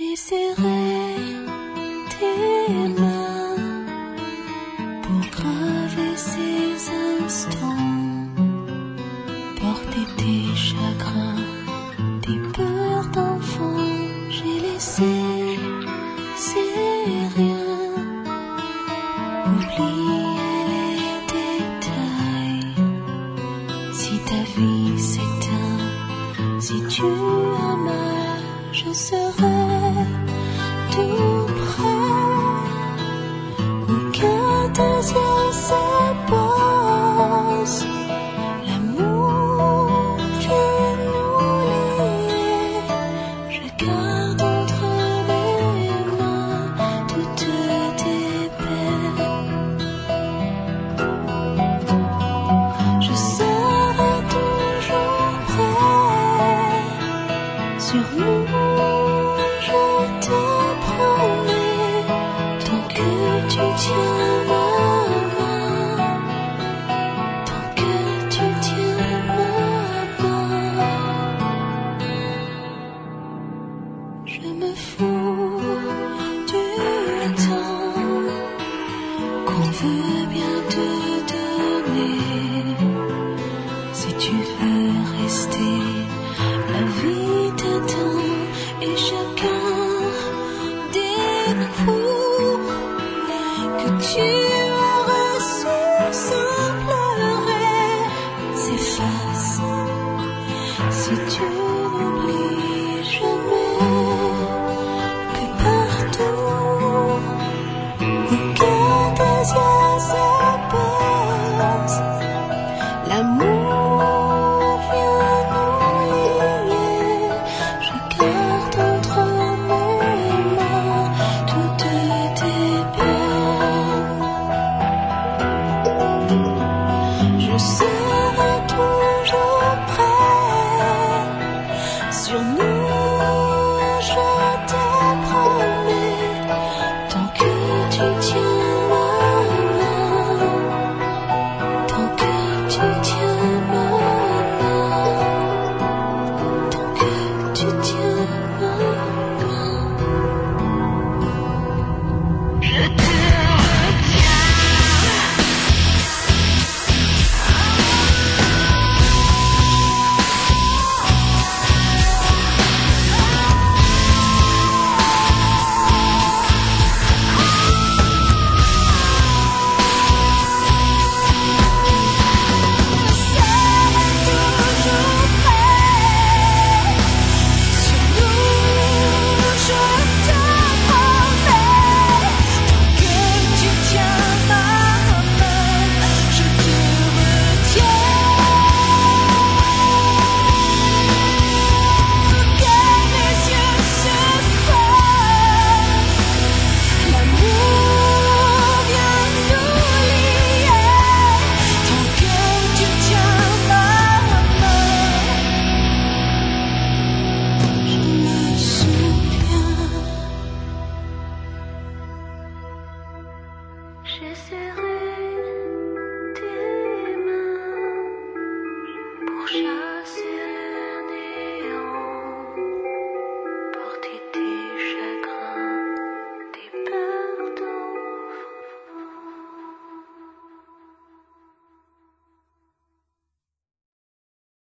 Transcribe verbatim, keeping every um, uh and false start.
J'ai serré tes mains pour graver ces instants, porter tes chagrins, tes peurs d'enfant. J'ai laissé ces riens, oublier les détails. Si ta vie s'éteint, si tu as mal, je serai tout près, ou que tes yeux se posent, l'amour qui nous lie, je garde entre mes mains toutes tes peines. Je serai toujours prêt, sur nous je te promets, tant que tu tiens ma main, tant que tu tiens ma main. Je me fous